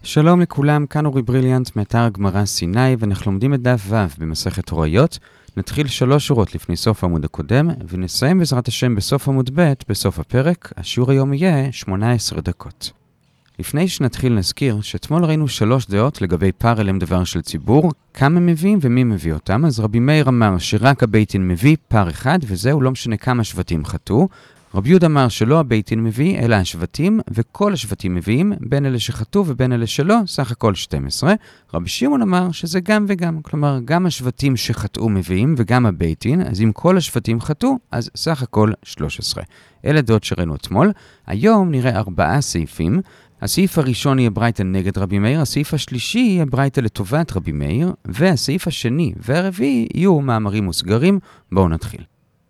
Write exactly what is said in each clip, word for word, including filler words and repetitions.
שלום לכולם, כאן אורי בריליאנט מאתר הגמרא סיני, ואנחנו לומדים את דף ו' במסכת הוראיות. נתחיל שלוש שורות לפני סוף העמוד הקודם, ונסיים בעזרת השם בסוף עמוד ב' בסוף הפרק. השיעור היום יהיה שמונה עשרה דקות. לפני שנתחיל נזכיר שאתמול ראינו שלוש דעות לגבי פר אלם דבר של ציבור, כמה מביאים ומי מביא אותם. אז רבי מאיר אמר שרק הבית דין מביא פר אחד, וזהו, לא משנה כמה שבטים חטאו. רבי יהודה אמר שלא הבית דין מביא, אלא השבטים, וכל השבטים מביאים, בין אלה שחטאו ובין אלה שלא, סך הכל שתים עשרה. רבי שמעון אמר שזה גם וגם, כלומר גם השבטים שחטאו מביאים וגם הבית דין, אז אם כל השבטים חטאו, אז סך הכל שלוש עשרה. אלה דעות שראינו אתמול. היום נראה ארבעה סעיפים. הסעיף הראשון יהיה ברייתא נגד רבי מאיר, הסעיף השלישי יהיה ברייתא לטובת רבי מאיר, והסעיף השני והרביעי יהיו מאמרים מוסגרים. בואו נתחיל.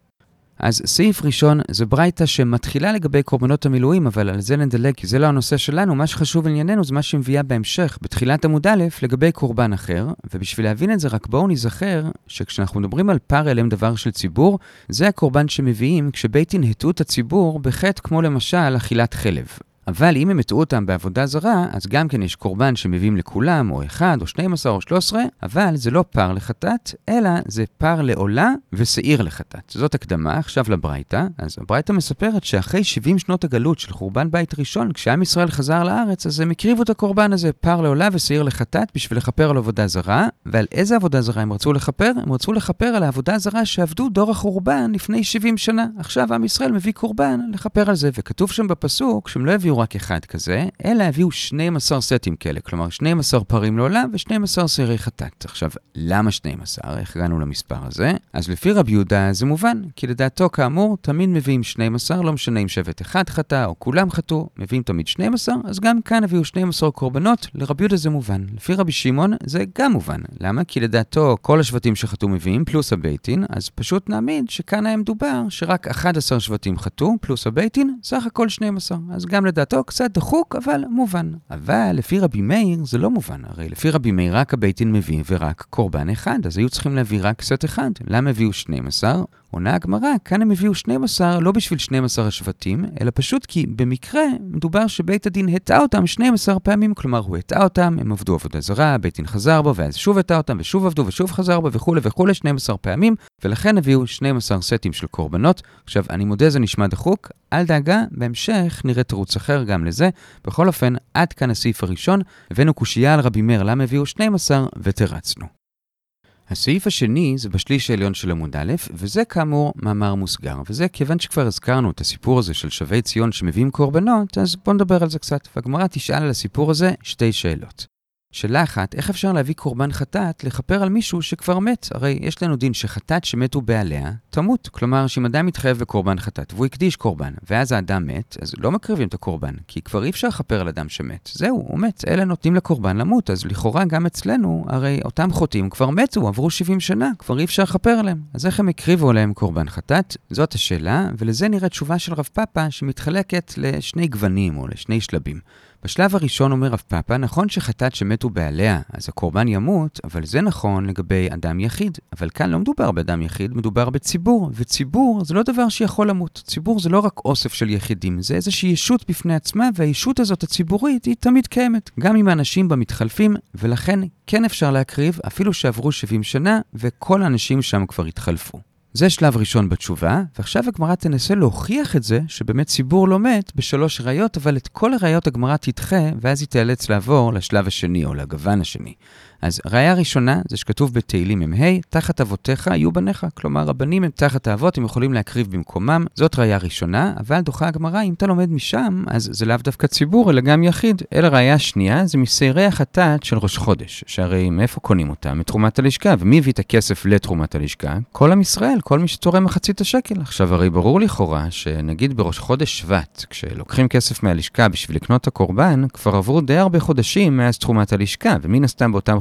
אז סעיף ראשון זה ברייתא שמתחילה לגבי קורבנות המילואים, אבל על זה נדלג כי זה לא הנושא שלנו. מה שחשוב ענייננו זה מה שמביאה בהמשך בתחילת עמוד א' לגבי קורבן אחר, ובשביל להבין את זה רק בואו נזכר שכשאנחנו מדברים על פר אלם דבר של ציבור, זה הקורבן שמביאים כשבית דין הטעו את הציבור בחטא כמו למשל אכילת חלב. אבל אם הם הטעו אותם בעבודה זרה, אז גם כן יש קורבן שמביאים לכולם, או אחד, או שנים עשר, או שלוש עשרה, אבל זה לא פר לחטאת, אלא זה פר לעולה ושעיר לחטאת. זאת הקדמה עכשיו לברייתא. אז הברייתא מספרת שאחרי שבעים שנות הגלות של חורבן בית ראשון, כשעם ישראל חזר לארץ, אז הם הקריבו את הקורבן הזה, פר לעולה ושעיר לחטאת, בשביל לכפר על עבודה זרה. ועל איזה עבודה זרה הם רצו לכפר? הם רצו לכפר על העבודה זרה שעבדו דור החורבן לפני שבעים שנה. עכשיו עם ישראל מביא קורבן לכפר על זה, וכתוב שם בפסוק שהם לא הביאו רק אחד כזה, אלא הביאו שנים עשר סטים כאלה, כלומר שנים עשר פרים לעולה ו-שנים עשר שעירי חטאת. עכשיו, למה שנים עשר? איך הגענו למספר הזה? אז לפי רבי יהודה זה מובן, כי לדעתו כאמור תמיד מביאים שנים עשר, לא משנה אם שבט אחד חטא או כולם חטאו, מביאים תמיד שנים עשר, אז גם כאן הביאו שנים עשר קורבנות. לרבי יהודה זה מובן. לפי רבי שמעון זה גם מובן. למה? כי לדעתו כל השבטים שחטאו מביאים פלוס הבית דין, אז פשוט נעמיד שכאן היה מדובר שרק אחד עשר שבטים חטאו פלוס הבית דין, סך הכל שנים עשר. אז גם לדעתו קצת דחוק, אבל מובן. אבל לפי רבי מאיר זה לא מובן. הרי לפי רבי מאיר רק הבית דין מביא ורק קורבן אחד, אז היו צריכים להביא רק סט אחד. למה הביאו שנים עשר? עונה הגמרא, כאן הם הביאו שנים עשר לא בשביל שנים עשר השבטים, אלא פשוט כי במקרה מדובר שבית הדין הטעה אותם שנים עשר פעמים, כלומר הוא הטעה אותם, הם עבדו עבודה זרה, בית דין חזר בו, ואז שוב הטעה אותם, ושוב עבדו ושוב חזר בו וכו' וכו' שנים עשר פעמים, ולכן הביאו שנים עשר סטים של קורבנות. עכשיו, אני מודה זה נשמע דחוק, אל דאגה, בהמשך נראה תירוץ אחר גם לזה. בכל אופן, עד כאן הסעיף הראשון, הבאנו קושייה על רבי מאיר למה הביאו שנים עשר ותרצנו. הסעיף השני זה בשליש העליון של עמוד א', וזה כאמור מאמר מוסגר, וזה כיוון שכבר הזכרנו את הסיפור הזה של שבי ציון שמביאים קורבנות, אז בואו נדבר על זה קצת. והגמרא תשאל על הסיפור הזה שתי שאלות. שאלה אחת, איך אפשר להביא קורבן חטאת לכפר על מישהו שכבר מת? הרי יש לנו דין שחטאת שמתו בעליה תמות. כלומר, שאם אדם מתחייב בקורבן חטאת והוא הקדיש קורבן, ואז האדם מת, אז לא מקריבים את הקורבן, כי כבר אי אפשר לכפר על אדם שמת. זהו, הוא מת. אלה נותנים לקורבן למות, אז לכאורה גם אצלנו, הרי אותם חוטאים כבר מתו, עברו שבעים שנה, כבר אי אפשר לכפר עליהם. אז איך הם הקריבו עליהם קורבן חטאת? זאת השאלה, ולזה נראה תשובה של רב פאפא שמתחלקת לשני גוונים או לשני שלבים. בשלב הראשון אומר רב פאפא, נכון שחטאת שמתו בעליה, אז הקורבן ימות, אבל זה נכון לגבי אדם יחיד. אבל כאן לא מדובר באדם יחיד, מדובר בציבור, וציבור זה לא דבר שיכול למות. ציבור זה לא רק אוסף של יחידים, זה איזושהי ישות בפני עצמה, והישות הזאת הציבורית היא תמיד קיימת, גם אם האנשים בה מתחלפים, ולכן כן אפשר להקריב אפילו שעברו שבעים שנה, וכל האנשים שם כבר התחלפו. זה שלב ראשון בתשובה, ועכשיו הגמרא תנסה להוכיח את זה שבאמת ציבור לא מת בשלוש ראיות, אבל את כל הראיות הגמרא תדחה, ואז היא תיאלץ לעבור לשלב השני או לגוון השני. אז ראיה ראשונה זה שכתוב בתהילים מ"ה, תחת אבותיך יהיו בניך, כלומר הבנים הם תחת האבות, הם יכולים להקריב במקומם. זאת ראיה ראשונה, אבל דוחה הגמרא, אם אתה לומד משם, אז זה לאו דווקא ציבור, אלא גם יחיד. אלא ראיה שנייה זה מסיירי החטאת של ראש חודש, שהרי מאיפה קונים אותם? מתרומת הלשכה, ומי הביא את הכסף לתרומת הלשכה? כל עם ישראל, כל מי שתורם מחצית השקל. עכשיו הרי ברור לכאורה שנגיד בראש חודש שבט, כשלוקחים כסף מהלשכה בשביל לקנות את הקורבן, כבר עברו די הרבה חודשים מאז תרומת הלשכה, ומן הסתם באותם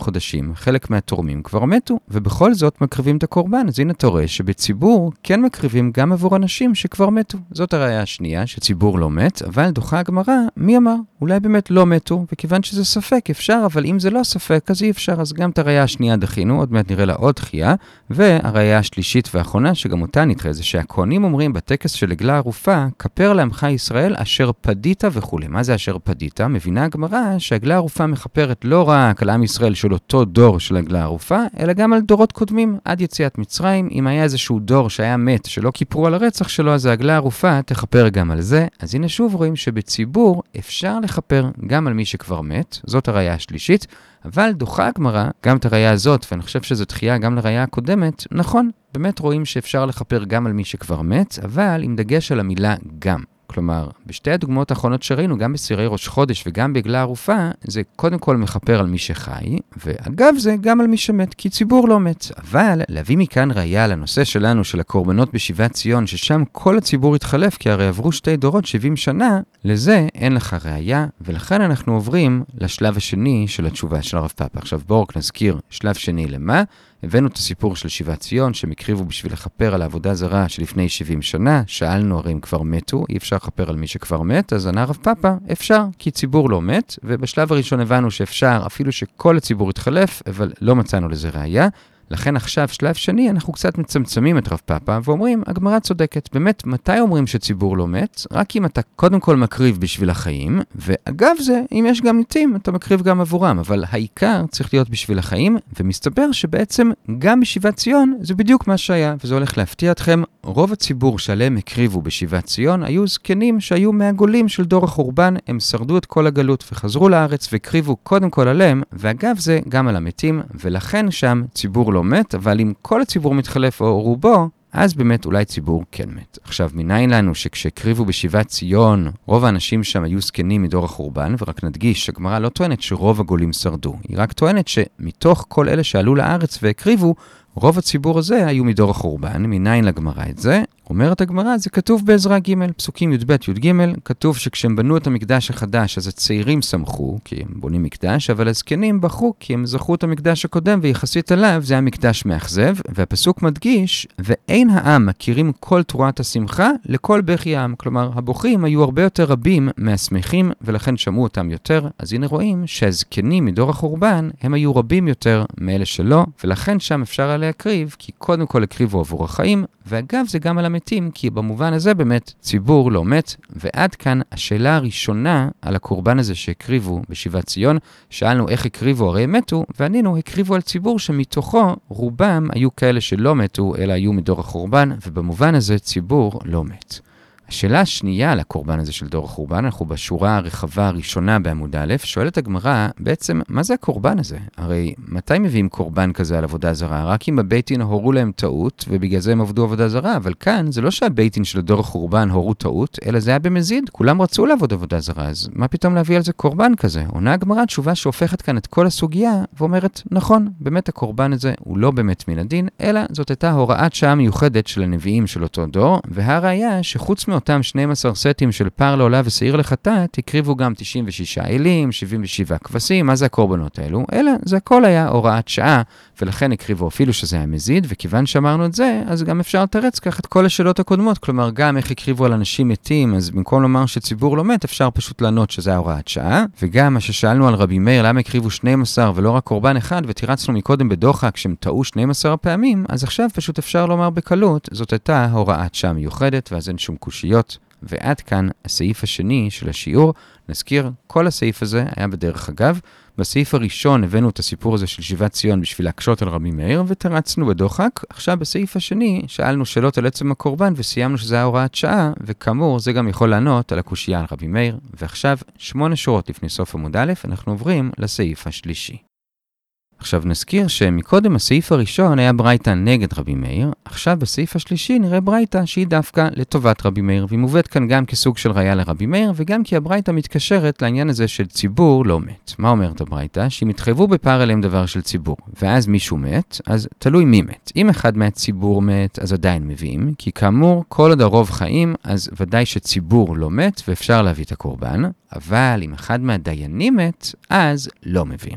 חודשים, חלק מהתורמים כבר מתו, ובכל זאת מקריבים את הקורבן. אז הנה אתה רואה שבציבור כן מקריבים גם עבור אנשים שכבר מתו. זאת הראיה השנייה, שציבור לא מת, אבל דוחה הגמרא, מי אמר? אולי באמת לא מתו, וכיוון שזה ספק אפשר, אבל אם זה לא ספק, אז אי אפשר. אז גם את הראיה השנייה דחינו, עוד מעט נראה לה עוד דחייה, והראיה השלישית והאחרונה, שגם אותה נדחה, זה שהכהנים אומרים בטקס של עגלה ערופה, כפר לעמך ישראל אשר פדית וכו'. מה זה אשר פדית? מבינה הגמרא שהעגלה ערופה מכפרת לא רק על עם ישראל של אותו דור של עגלה ערופה, אלא גם על דורות קודמים, עד יציאת מצרים. אם היה איזשהו דור שהיה מת, שלא כיפרו על הרצח שלו, אז העגלה ערופה תכפר גם על זה. אז הנה שוב רואים שבציבור אפשר לכפר גם על מי שכבר מת, זאת הראיה השלישית, אבל דוחה הגמרא גם את הראיה הזאת, ואני חושב שזו דחייה גם לראיה הקודמת. נכון, באמת רואים שאפשר לכפר גם על מי שכבר מת, אבל עם דגש על המילה גם. כלומר, בשתי הדוגמאות האחרונות שראינו, גם בסירי ראש חודש וגם בעגלה ערופה, זה קודם כל מכפר על מי שחי, ואגב זה גם על מי שמת, כי ציבור לא מת. אבל להביא מכאן ראיה לנושא שלנו של הקורבנות בשיבת ציון, ששם כל הציבור התחלף, כי הרי עברו שתי דורות, שבעים שנה, לזה אין לך ראיה, ולכן אנחנו עוברים לשלב השני של התשובה של הרב פאפא. עכשיו בואו רק נזכיר שלב שני למה. הבאנו את הסיפור של שיבת ציון, שהם הקריבו בשביל לכפר על העבודה זרה שלפני שבעים שנה, שאלנו הרי הם כבר מתו, אי אפשר לכפר על מי שכבר מת, אז ענה הרב פאפא, אפשר, כי ציבור לא מת, ובשלב הראשון הבנו שאפשר, אפילו שכל הציבור התחלף, אבל לא מצאנו לזה ראיה. לכן עכשיו, שלב שני, אנחנו קצת מצמצמים את רב פאפא ואומרים, הגמרא צודקת. באמת, מתי אומרים שציבור לא מת? רק אם אתה קודם כל מקריב בשביל החיים, ואגב זה, אם יש גם מתים, אתה מקריב גם עבורם, אבל העיקר צריך להיות בשביל החיים, ומסתבר שבעצם גם בשיבת ציון זה בדיוק מה שהיה, וזה הולך להפתיע אתכם. רוב הציבור שעליהם הקריבו בשיבת ציון היו זקנים שהיו מהגולים של דור החורבן, הם שרדו את כל הגלות וחזרו לארץ והקריבו קודם כל עליהם, ואגב זה גם על המתים, ולכן שם ציבור לא מת, אבל אם כל הציבור מתחלף או רובו, אז באמת אולי ציבור כן מת. עכשיו, מניין לנו שכשהקריבו בשיבת ציון, רוב האנשים שם היו זקנים מדור החורבן, ורק נדגיש שהגמרא לא טוענת שרוב הגולים שרדו, היא רק טוענת שמתוך כל אלה שעלו לארץ והקריבו, רוב הציבור הזה היו מדור החורבן. מניין לגמרא את זה? אומרת הגמרא, זה כתוב בעזרא ג', פסוקים י"ב י"ג, כתוב שכשהם בנו את המקדש החדש, אז הצעירים שמחו, כי הם בונים מקדש, אבל הזקנים בחרו, כי הם זכרו את המקדש הקודם, ויחסית עליו זה המקדש מאכזב, והפסוק מדגיש, ואין העם מכירים כל תרועת השמחה לכל בכי העם. כלומר, הבוכים היו הרבה יותר רבים מהשמחים, ולכן שמעו אותם יותר. אז הנה רואים שהזקנים מדור החורבן, הם היו רבים יותר מאלה שלא, ולכן שם אפשר היה להקריב, כי קודם כל הקריבו עבור החיים, ואגב זה גם על המתים, כי במובן הזה באמת ציבור לא מת. ועד כאן השאלה הראשונה על הקורבן הזה שהקריבו בשיבת ציון. שאלנו איך הקריבו, הרי מתו, וענינו הקריבו על ציבור שמתוכו רובם היו כאלה שלא מתו, אלא היו מדור החורבן, ובמובן הזה ציבור לא מת. השאלה השנייה על הקורבן הזה של דור החורבן, אנחנו בשורה הרחבה הראשונה בעמוד א', שואלת הגמרא, בעצם, מה זה הקורבן הזה? הרי מתי מביאים קורבן כזה על עבודה זרה? רק אם בבית דין הורו להם טעות, ובגלל זה הם עבדו עבודה זרה, אבל כאן זה לא שהבית דין של דור החורבן הורו טעות, אלא זה היה במזיד, כולם רצו לעבוד עבודה זרה, אז מה פתאום להביא על זה קורבן כזה? עונה הגמרא תשובה שהופכת כאן את כל הסוגיה, ואומרת, נכון, באמת הקורבן הזה הוא לא באמת מן הדין, אלא זאת הייתה הוראת שעה מיוחדת של הנביאים של אותו דור, והראיה שחוץ אותם שנים עשר סטים של פר לעולה ושעיר לחטאת, הקריבו גם תשעים ושישה אלים, שבעים ושבע כבשים. מה זה הקורבנות האלו? אלא זה הכל היה הוראת שעה, ולכן הקריבו אפילו שזה היה מזיד, וכיוון שאמרנו את זה, אז גם אפשר לתרץ כך את כל השאלות הקודמות. כלומר, גם איך הקריבו על אנשים מתים, אז במקום לומר שציבור לא מת, אפשר פשוט לענות שזה הוראת שעה. וגם מה ששאלנו על רבי מאיר, למה הקריבו שנים עשר ולא רק קורבן אחד, ותירצנו מקודם בדוחק שהם טעו שנים עשר פעמים, אז עכשיו פשוט אפשר לומר בקלות, זאת הייתה הוראת שעה מיוחדת, ואז אין שום קושיות. ועד כאן הסעיף השני של השיעור. נזכיר, כל הסעיף הזה היה בדרך אגב. בסעיף הראשון הבאנו את הסיפור הזה של שיבת ציון בשביל להקשות על רבי מאיר, ותרצנו בדוחק. עכשיו בסעיף השני שאלנו שאלות על עצם הקורבן, וסיימנו שזה היה הוראת שעה, וכאמור זה גם יכול לענות על הקושייה על רבי מאיר. ועכשיו, שמונה שורות לפני סוף עמוד א', אנחנו עוברים לסעיף השלישי. עכשיו נזכיר שמקודם הסעיף הראשון היה ברייתא נגד רבי מאיר, עכשיו בסעיף השלישי נראה ברייתא שהיא דווקא לטובת רבי מאיר, והיא מובאת כאן גם כסוג של ראיה לרבי מאיר, וגם כי הברייתא מתקשרת לעניין הזה של ציבור לא מת. מה אומרת הברייתא? שאם התחייבו בפער אליהם דבר של ציבור, ואז מישהו מת, אז תלוי מי מת. אם אחד מהציבור מת, אז עדיין מביאים, כי כאמור, כל עוד הרוב חיים, אז ודאי שציבור לא מת, ואפשר להביא את הקורבן, אבל אם אחד מהדיינים מת, אז לא מביאים.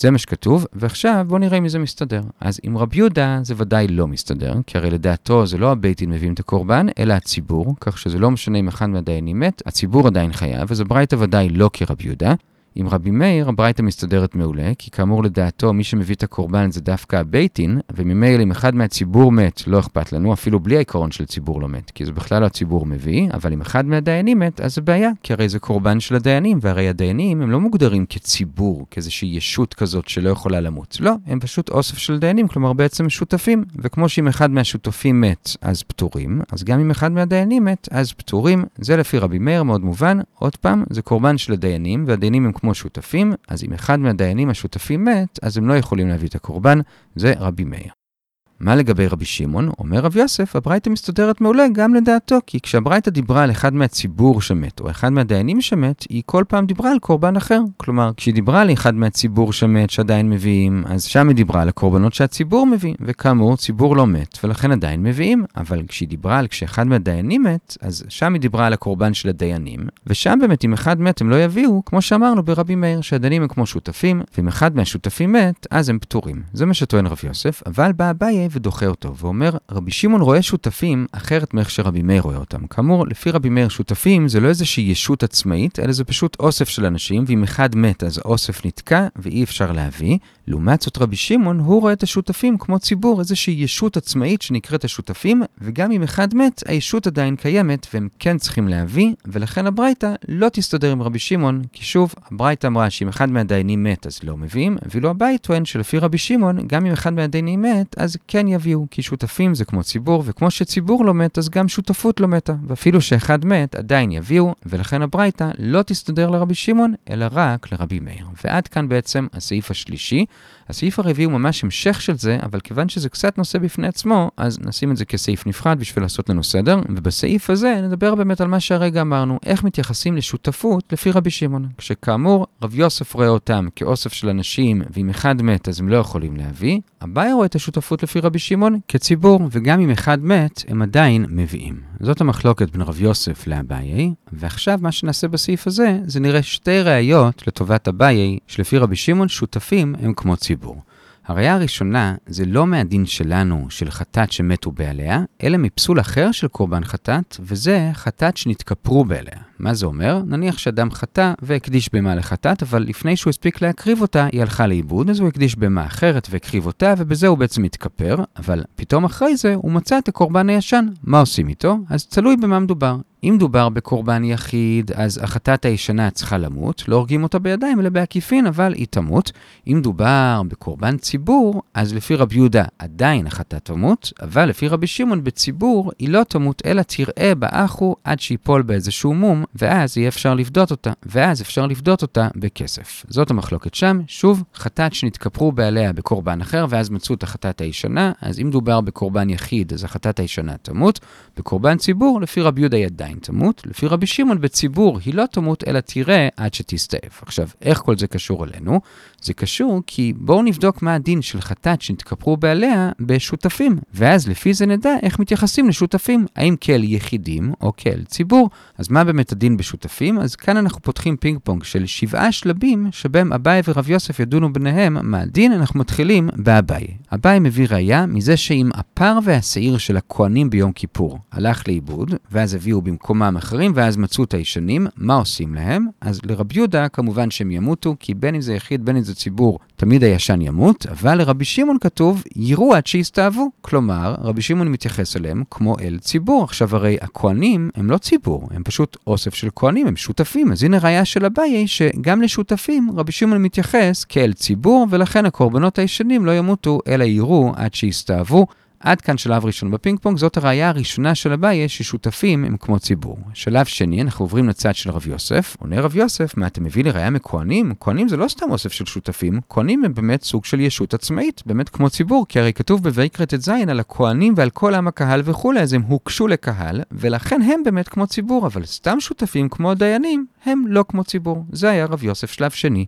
זה מה שכתוב, ועכשיו בואו נראה אם זה מסתדר. אז עם רבי יהודה זה ודאי לא מסתדר, כי הרי לדעתו זה לא הבית דין מביאים את הקורבן, אלא הציבור, כך שזה לא משנה אם אחד מהדיינים מת, הציבור עדיין חייב, אז הברייתא ודאי לא כרבי יהודה. עם רבי מאיר, הברייתא מסתדרת מעולה, כי כאמור לדעתו, מי שמביא את הקורבן זה דווקא הבית דין, וממילא אם אחד מהציבור מת, לא אכפת לנו, אפילו בלי העיקרון של ציבור לא מת, כי זה בכלל לא הציבור מביא, אבל אם אחד מהדיינים מת, אז זה בעיה, כי הרי זה קורבן של הדיינים, והרי הדיינים הם לא מוגדרים כציבור, כאיזושהי ישות כזאת שלא יכולה למות. לא, הם פשוט אוסף של דיינים, כלומר בעצם שותפים, וכמו שאם אחד מהשותפים מת, אז פטורים, אז גם אם אחד מהדיינים מת, אז פטורים. זה לפי רבי מאיר מאוד מובן. עוד פעם, זה קורבן של הדיינים, והדיינים הם כמו שותפים, אז אם אחד מהדיינים השותפים מת, אז הם לא יכולים להביא את הקורבן. זה רבי מאיר. מה לגבי רבי שמעון? אומר רב יוסף, הברייתא מסתדרת מעולה גם לדעתו, כי כשהברייתא דיברה על אחד מהציבור שמת, או אחד מהדיינים שמת, היא כל פעם דיברה על קורבן אחר. כלומר, כשהיא דיברה על אחד מהציבור שמת שעדיין מביאים, אז שם היא דיברה על הקורבנות שהציבור מביא, וכאמור, ציבור לא מת, ולכן עדיין מביאים. אבל כשהיא דיברה על כשאחד מהדיינים מת, אז שם היא דיברה על הקורבן של הדיינים, ושם באמת אם אחד מת הם לא יביאו, כמו שאמרנו ברבי מאיר, שהדיינים הם כמו שותפים, ואם אחד מהשותפים מת, אז הם פטורים. זה מה שטוען רב יוסף, אבל בא אביי ודוחה אותו, ואומר, רבי שמעון רואה שותפים אחרת מאיך שרבי מאיר רואה אותם. כאמור, לפי רבי מאיר שותפים זה לא איזושהי ישות עצמאית, אלא זה פשוט אוסף של אנשים, ואם אחד מת אז האוסף נתקע ואי אפשר להביא. לעומת זאת רבי שמעון, הוא רואה את השותפים כמו ציבור, איזושהי ישות עצמאית שנקראת השותפים, וגם אם אחד מת, הישות עדיין קיימת, והם כן צריכים להביא, ולכן הברייתא לא תסתדר עם רבי שמעון, כי שוב, הברייתא אמרה שאם אחד מהדיינים מת אז לא מביאים, ואילו הבית טוען שלפי רבי שמעון, גם אם אחד מהדיינים מת, אז כן יביאו, כי שותפים זה כמו ציבור, וכמו שציבור לא מת, אז גם שותפות לא מתה, ואפילו שאחד מת, עדיין יביאו, ולכן הברייתא לא תסתדר לרבי שמעון, אלא רק לרבי מאיר. ועד כאן בעצם הסעיף השלישי. הסעיף הרביעי הוא ממש המשך של זה, אבל כיוון שזה קצת נושא בפני עצמו, אז נשים את זה כסעיף נפרד בשביל לעשות לנו סדר, ובסעיף הזה נדבר באמת על מה שהרגע אמרנו, איך מתייחסים לשותפות לפי רבי שמעון. כשכאמור, רב יוסף רואה אותם כאוסף של אנשים, ואם אחד מת אז הם לא יכולים להביא, אביי רואה את השותפות לפי רבי שמעון כציבור, וגם אם אחד מת, הם עדיין מביאים. זאת המחלוקת בין רב יוסף לאביי, ועכשיו מה שנעשה בסעיף הזה, זה נראה שתי ראיות לטובת אביי, שלפי רבי שמעון שותפים הם כמו ציבור. הראיה הראשונה זה לא מהדין שלנו של חטאת שמתו בעליה, אלא מפסול אחר של קורבן חטאת, וזה חטאת שנתכפרו בעליה. מה זה אומר? נניח שאדם חטא והקדיש במה לחטאת, אבל לפני שהוא הספיק להקריב אותה, היא הלכה לאיבוד, אז הוא הקדיש במה אחרת והקריב אותה, ובזה הוא בעצם מתכפר, אבל פתאום אחרי זה הוא מצא את הקורבן הישן. מה עושים איתו? אז תלוי במה מדובר. אם דובר בקורבן יחיד, אז החטאת הישנה צריכה למות, לא הורגים אותה בידיים אלא בעקיפין, אבל היא תמות. אם דובר בקורבן ציבור, אז לפי רבי יהודה עדיין החטאת תמות, אבל לפי רבי שמעון בציבור היא לא תמות, אלא תראה באחו עד שיפול באיזשהו מום, ואז יהיה אפשר לפדות אותה, ואז אפשר לפדות אותה בכסף. זאת המחלוקת שם. שוב, חטאת שנתכפרו בעליה בקורבן אחר, ואז מצאו את החטאת הישנה, אז אם דובר בקורבן יחיד, אז החטאת הישנה תמות. בקורבן ציבור, לפי רבי יהודה עדיין תמות, לפי רבי שמעון בציבור היא לא תמות, אלא תראה עד שתסתעף. עכשיו, איך כל זה קשור אלינו? זה קשור כי בואו נבדוק מה הדין של חטאת שנתכפרו בעליה בשותפים, ואז לפי זה נדע איך מתייחסים לשותפים, האם כאל יחידים או כאל ציבור. אז מה באמת הדין בשותפים? אז כאן אנחנו פותחים פינג פונג של שבעה שלבים, שבהם אביי ורב יוסף ידונו ביניהם מה הדין. אנחנו מתחילים באביי. אביי מביא ראיה מזה שאם הפר והשעיר של הכהנים ביום כיפור הלך לאיבוד, ואז הביאו במקומם אחרים, ואז מצאו את הישנים, מה עושים להם? אז לרבי יהודה כמובן שהם ימותו, כי בין אם זה יחיד, בין אם זה ציבור, תמיד הישן ימות, אבל לרבי שמעון כתוב, יראו עד שיסתאבו. כלומר, רבי שמעון מתייחס אליהם כמו אל ציבור. עכשיו הרי הכהנים הם לא ציבור, הם פשוט אוסף של כהנים, הם שותפים. אז הנה ראיה של אביי שגם לשותפים רבי שמעון מתייחס כאל ציבור, ולכן הקורבנות הישנים לא ימותו, אלא יראו עד שיסתאבו. עד כאן שלב ראשון בפינג פונג, זאת הראיה הראשונה של אביי ששותפים הם כמו ציבור. שלב שני, אנחנו עוברים לצד של רב יוסף. עונה רב יוסף, מה אתה מביא לראיה מכהנים? כהנים זה לא סתם אוסף של שותפים, כהנים הם באמת סוג של ישות עצמאית, באמת כמו ציבור, כי הרי כתוב בויקרא ט"ז על הכהנים ועל כל עם הקהל וכו', אז הם הוקשו לקהל, ולכן הם באמת כמו ציבור, אבל סתם שותפים כמו דיינים, הם לא כמו ציבור. זה היה רב יוסף שלב שני.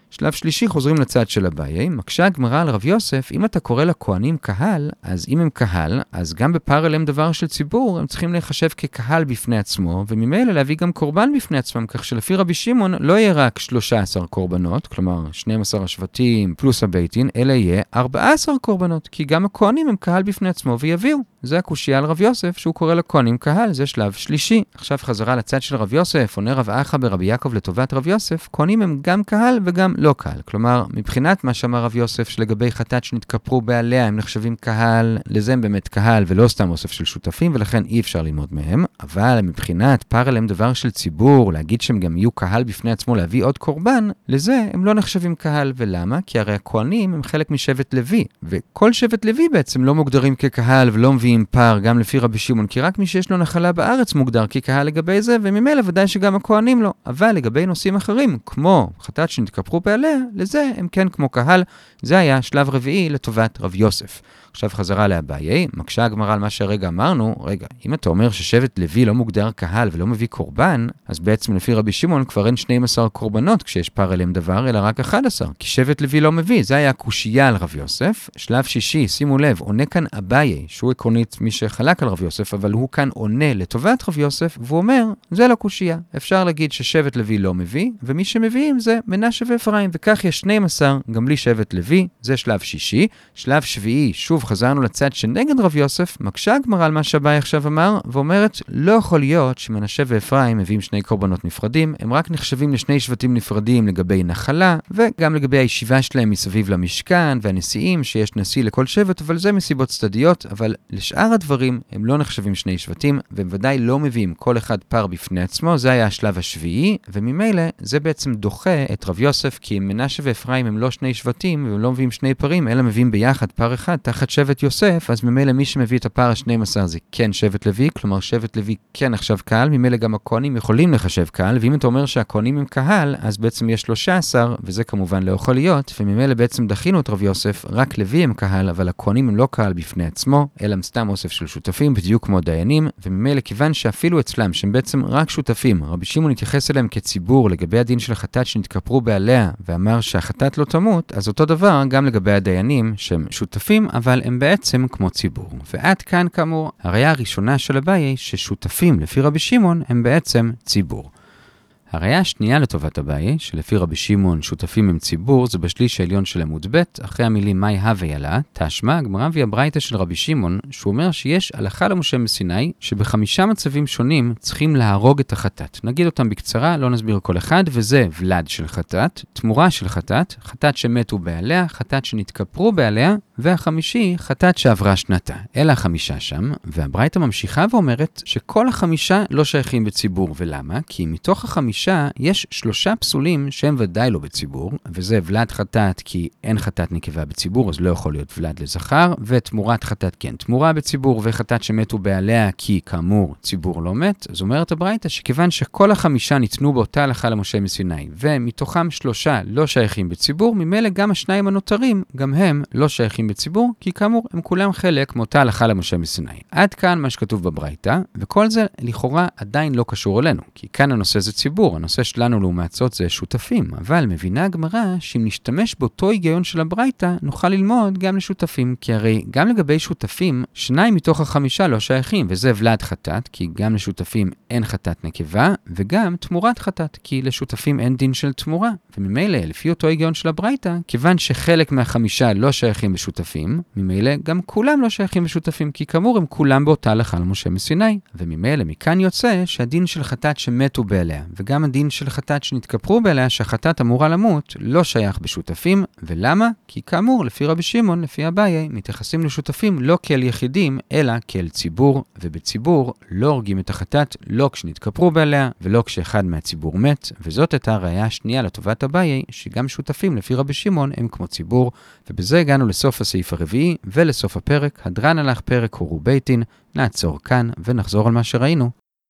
שלב שלישי חוזרים לצד של אביי, מקשה הגמרא על רב יוסף, אם אתה קורא לכהנים קהל, אז אם הם קהל, אז גם בפר אליהם דבר של ציבור, הם צריכים להיחשב כקהל בפני עצמו, וממילא להביא גם קורבן בפני עצמם, כך שלפי רבי שמעון לא יהיה רק שלושה עשר קורבנות, כלומר שנים עשר השבטים פלוס הביתין, אלא יהיה ארבעה עשר קורבנות, כי גם הכהנים הם קהל בפני עצמו ויביאו. זה הקושיה על רב יוסף, שהוא קורא לכהנים קהל, זה שלב שלישי. עכשיו חזרה לצד של רב יוסף, עונה רב אחא ברבי יעקב לטובת רב יוסף, כהנים הם גם קהל וגם לא קהל. כלומר, מבחינת מה שאמר רב יוסף, שלגבי חטאת שנתכפרו בעליה, הם נחשבים קהל, לזה הם באמת קהל ולא סתם אוסף של שותפים, ולכן אי אפשר ללמוד מהם. אבל מבחינת פר אליהם דבר של ציבור, להגיד שהם גם יהיו קהל בפני עצמו להביא עוד קורבן, לזה הם לא נחשבים קהל. ולמה? כי הרי הכהנים הם חלק משבט לוי, וכל שבט לוי בעצם לא מוגדרים כקהל ולא מביאים פר, גם לפי רבי שמעון, כי רק מי שיש לו נחלה בארץ מוגדר כקהל לגבי זה, וממילא ודאי שגם הכהנים לא. אבל לגבי נושאים אחרים, כמו חטאת שנתכפרו בעליה, לזה הם כן כמו קהל. זה היה שלב רביעי לטובת רב יוסף. עכשיו חזרה לאביי, מקשה הגמרא על מה שהרגע אמרנו, רגע, אם אתה אומר ששבט לוי לא מוגדר קהל ולא מביא קורבן, אז בעצם לפי רבי שמעון כבר אין שנים עשר קורבנות כשיש פר אליהם דבר, אלא רק אחד עשר, כי שבט לוי לא מביא. זה היה קושיה על רב יוסף. שלב שישי, שימו לב, עונה כאן אביי, שהוא עקרונית מי שחלק על רב יוסף, אבל הוא כאן עונה לטובת רב יוסף, והוא אומר, זה לא קושיה. אפשר להגיד ששבט לוי לא מביא, ומי שמביאים זה מנשה ואפרים, וכך יש שנים עשר גם בלי שבט לוי. זה שלב שישי. שלב שביעי, שוב חזרנו לצד שנגד רב יוסף, מקשה הגמרא על מה שאביי עכשיו אמר, ואומרת, לא יכול להיות שמנשה ואפרים מביאים שני קורבנות נפרדים, הם רק נחשבים לשני שבטים נפרדים לגבי נחלה, וגם לגבי הישיבה שלהם מסביב למשכן, והנשיאים שיש נשיא לכל שבט, אבל זה מסיבות צדדיות, אבל לשאר הדברים הם לא נחשבים שני שבטים, והם ודאי לא מביאים כל אחד פר בפני עצמו. זה היה השלב השביעי, וממילא זה בעצם דוחה את רב יוסף, כי מנשה ואפרים הם לא שני שבטים, והם לא מביאים שני פרים, אלא מביאים ביחד פר אחד תחת שבט יוסף, אז ממילא מי שמביא את הפר ה-שנים עשר זה כן שבט לוי, כלומר שבט לוי כן עכשיו קהל, ממילא גם הכהנים יכולים לחשב קהל, ואם אתה אומר שהכהנים הם קהל, אז בעצם יש שלושה עשר, וזה כמובן לא יכול להיות, וממילא בעצם דחינו את רב יוסף, רק לוי הם קהל, אבל הכהנים הם לא קהל בפני עצמו, אלא הם סתם אוסף של שותפים, בדיוק כמו דיינים, וממילא כיוון שאפילו אצלם, שהם בעצם רק שותפים, רבי שמעון התייחס אליהם כציבור לגבי הדין של החטאת שנתכפרו בעליה, ואמר שהחטאת לא תמות, אז אותו דבר גם לגבי הדיינים, שהם שותפים, אבל הם בעצם כמו ציבור. ועד כאן כאמור, הראיה הראשונה של אביי ששותפים לפי רבי שמעון הם בעצם ציבור. הראיה השנייה לטובת אביי, שלפי רבי שמעון שותפים עם ציבור, זה בשליש העליון של עמוד ב', אחרי המילים מאי הווה ילה, תשמע הגמרא והברייתא של רבי שמעון, שהוא אומר שיש הלכה למשה מסיני, שבחמישה מצבים שונים צריכים להרוג את החטאת. נגיד אותם בקצרה, לא נסביר כל אחד, וזה ולד של חטאת, תמורה של חטאת, חטאת שמתו בעליה, חטאת שנתכפרו בעליה, והחמישי, חטאת שעברה שנתה. אלה החמישה שם, והברייתא ממשיכה ואומרת שכל החמישה לא שייכים בציבור. ולמה? כי מתוך החמישה יש שלושה פסולים שהם ודאי לא בציבור, וזה ולד חטאת כי אין חטאת נקבה בציבור, אז לא יכול להיות ולד לזכר, ותמורת חטאת כן תמורה בציבור, וחטאת שמתו בעליה כי כאמור ציבור לא מת. אז אומרת הברייתא שכיוון שכל החמישה ניתנו באותה הלכה למשה מסיני, ומתוכם שלושה לא שייכים בציבור, ממילא גם השניים הנותרים, גם הם לא שייכים בציבור, כי כאמור הם כולם חלק מאותה הלכה למשה מסיני. עד כאן מה שכתוב בברייתא, וכל זה לכאורה עדיין לא קשור אלינו, כי כאן הנושא זה ציבור, הנושא שלנו לעומת זאת זה שותפים, אבל מבינה הגמרא שאם נשתמש באותו היגיון של הברייתא, נוכל ללמוד גם לשותפים, כי הרי גם לגבי שותפים, שניים מתוך החמישה לא שייכים, וזה ולד חטאת, כי גם לשותפים אין חטאת נקבה, וגם תמורת חטאת, כי לשותפים אין דין של תמורה. וממילא, לפי אותו היגיון של הברייתא, כיוון שחלק מהחמישה לא שייכים בשותפים, ממילא גם כולם לא שייכים בשותפים, כי כאמור הם כולם באותה הלכה למשה מסיני. וממילא מכאן יוצא שהדין של חטאת שמתו בעליה, וגם הדין של חטאת שנתכפרו בעליה, שהחטאת אמורה למות, לא שייך בשותפים. ולמה? כי כאמור, לפי רבי שמעון, לפי אביי, מתייחסים לשותפים לא כאל יחידים, אלא כאל ציבור, ובציבור לא הורגים את החטאת, לא כשנתכפרו בעליה, ולא כשאחד מהציבור מת. וזאת הייתה הראיה השנייה לטובת אביי, שגם שותפים לפי רבי שמעון הם כמו ציבור. ובזה הגענו לסוף הסעיף הרביעי ולסוף הפרק. הדרן הלך פרק הורו ביתין. נעצור כאן ונחזור על מה שראינו.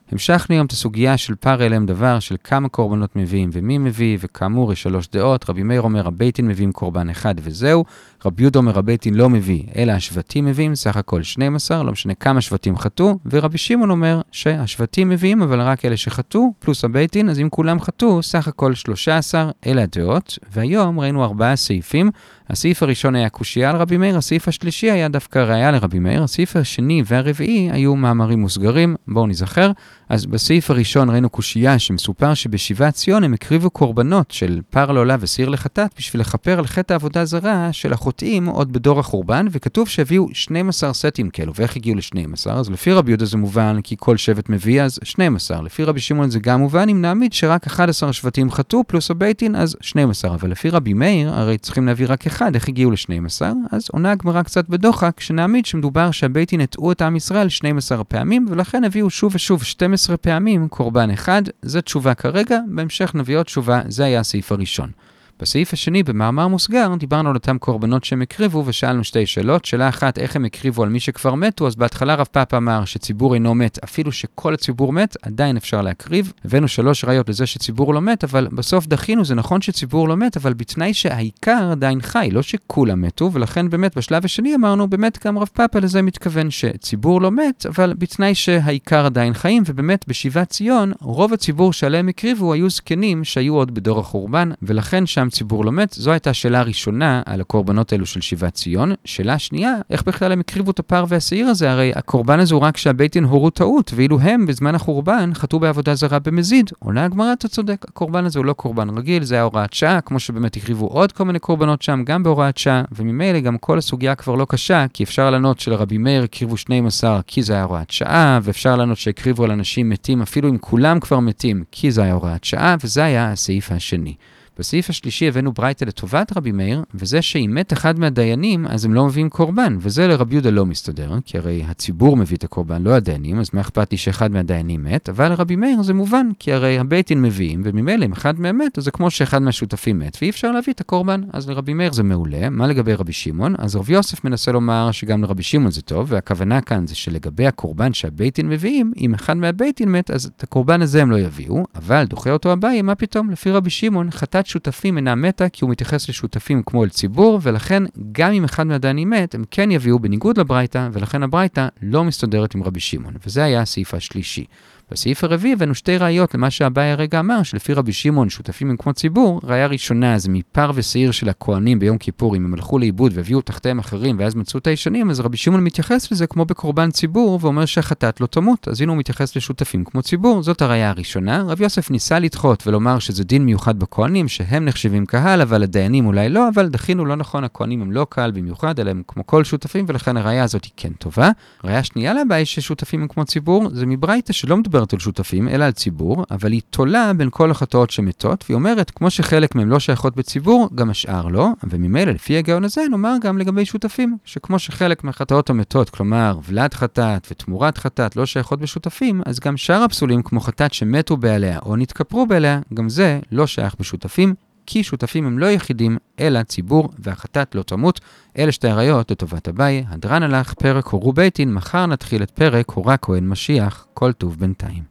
המשכנו היום את הסוגיה של פר אלם דבר, של כמה קורבנות מביאים ומי מביא, וכאמור יש שלוש דעות. רבי מאיר אומר, הבייטין מביאים קורבן אחד וזהו. רבי יהודה אומר, הבייטין לא מביא, אלא השבטים מביאים, סך הכל שנים עשר, לא משנה כמה שבטים חטאו. ורבי שמעון אומר שהשבטים מביאים, אבל רק אלה שחטאו, פלוס הבייטין, אז אם כולם חטאו, סך הכל שלושה עשר, אלה הדעות. והיום ראינו ארבעה סעיפים. הסעיף הראשון היה קושיה על רבי מאיר, הסעיף השלישי היה דווקא ראיה לרבי מאיר, הסעיף השני והרביעי היו מאמרים מוסגרים. בואו נזכר. אז בסעיף הראשון ראינו קושיה שמסופר שבשיבת ציון הם הקריבו קורבנות של פר לעולה וסיר לחטאת בשביל לכפר על חטא העבודה זרה של החוטאים עוד בדור החורבן, וכתוב שהביאו שנים עשר סטים כאלו. ואיך הגיעו ל-שנים עשר? אז לפי רבי יהודה זה מובן כי כל שבט מביא, אז שנים עשר. לפי רבי שמעון זה גם מובן אם נעמיד שרק אחד עשר שבטים חטאו פלוס הבייטין, אז שנים עשר. אבל לפי רבי מאיר הרי צריכים להביא רק אחד, איך הגיעו ל-שנים עשר? אז עונה הגמרא קצת בדוחק שנעמיד שמדובר שהבייטין הטעו את עם ישראל שנים עשר פעמים, ולכן הביאו שוב ושוב שתים עשרה פעמים קורבן אחד. זו תשובה כרגע, בהמשך נביא עוד תשובה. זה היה הסעיף הראשון. בסעיף השני, במאמר מוסגר, דיברנו על אותם קורבנות שהם הקריבו ושאלנו שתי שאלות. שאלה אחת, איך הם הקריבו על מי שכבר מתו? אז בהתחלה רב פאפא אמר שציבור אינו מת, אפילו שכל הציבור מת, עדיין אפשר להקריב. הבאנו שלוש ראיות לזה שציבור לא מת, אבל בסוף דחינו, זה נכון שציבור לא מת, אבל בתנאי שהעיקר עדיין חי, לא שכולם מתו, ולכן באמת בשלב השני אמרנו, באמת גם רב פאפא לזה מתכוון שציבור לא מת, אבל בתנאי שהעיקר עדיין חיים, ובאמת בשיבת ציון, רוב הציבור שעליהם הקריבו היו זקנים שהיו עוד בדור החורבן, ולכן שם ציבור לא מת. זו הייתה שאלה ראשונה על הקורבנות האלו של שיבת ציון. שאלה שנייה, איך בכלל הם הקריבו את הפר והשעיר הזה? הרי הקורבן הזה הוא רק שהבייטין הורו טעות, ואילו הם בזמן החורבן חטאו בעבודה זרה במזיד. עונה הגמרא, אתה צודק, הקורבן הזה הוא לא קורבן רגיל, זה היה הוראת שעה, כמו שבאמת הקריבו עוד כל מיני קורבנות שם, גם בהוראת שעה, וממילא גם כל הסוגיה כבר לא קשה, כי אפשר לענות שלרבי מאיר הקריבו שנים עשר כי זה היה הוראת שעה, ואפשר לענות שהקריבו על אנשים מתים אפילו אם כולם כבר מתים, כי זה היה הוראת שעה, וזה היה הסעיף השני. בסעיף השלישי הבאנו ברייתא לטובת רבי מאיר, וזה שאם מת אחד מהדיינים, אז הם לא מביאים קורבן, וזה לרבי יהודה לא מסתדר, כי הרי הציבור מביא את הקורבן, לא הדיינים, אז מה אכפת לי שאחד מהדיינים מת? אבל לרבי מאיר זה מובן, כי הרי הבייטין מביאים, וממילא אם אחד מהם מת, אז זה כמו שאחד מהשותפים מת, ואי אפשר להביא את הקורבן. אז לרבי מאיר זה מעולה. מה לגבי רבי שמעון? אז רבי יוסף מנסה לומר שגם לרבי שמעון זה טוב, והכוונה כאן זה שלגבי הקורבן שהבייטין מביאים, אם אחד מהבייטין מת, אז את הקורבן הזה הם לא יביאו, אבל דוחה אותו הבאי, מה פתאום? לפי רבי שמעון, חטאת שותפים אינה מתה, כי הוא מתייחס לשותפים כמו אל ציבור, ולכן גם אם אחד מהדיינים מת, הם כן יביאו בניגוד לברייתא, ולכן הברייתא לא מסתדרת עם רבי שמעון. וזה היה הסעיף השלישי. בסעיף הרביעי הבאנו שתי ראיות למה שהבאי הרגע אמר, שלפי רבי שמעון שותפים הם כמו ציבור. ראיה ראשונה זה מפר ושעיר של הכהנים ביום כיפור, אם הם הלכו לאיבוד והביאו תחתיהם אחרים ואז מצאו את הישנים, אז רבי שמעון מתייחס לזה כמו בקורבן ציבור, ואומר שהחטאת לא תמות. אז הנה הוא מתייחס לשותפים כמו ציבור. זאת הראיה הראשונה. רבי יוסף ניסה לדחות ולומר שזה דין מיוחד בכהנים, שהם נחשבים קהל, אבל הדיינים אולי לא, אבל דחינו לא נכון, הכהנים הם לא קהל במיוחד, אלא הם כמו כל שותפים, ולכן הראיה הזאת היא כן טובה. ראיה שנייה לבאי ששותפים הם כמו ציבור, זה מברייתא שלא מדברת על שותפים, אלא על ציבור, אבל היא תולה בין כל החטאות שמתות, והיא אומרת, כמו שחלק מהם לא שייכות בציבור, גם השאר לא, וממילא לפי הגאון הזה נאמר גם לגבי שותפים, שכמו שחלק מהחטאות המתות, כלומר ולד חטאת ותמורת חטאת לא שייכות בשותפים, אז גם שאר הפסולים כמו חטאת שמתו בעליה או נתכפרו בעליה, גם זה לא שייך בשותפים, כי שותפים הם לא יחידים, אלא ציבור, והחטאת לא תמות. אלה שתי הראיות לטובת הבאי. הדרן הלך, פרק הורו בייטין, מחר נתחיל את פרק הורה כהן משיח, כל טוב בינתיים.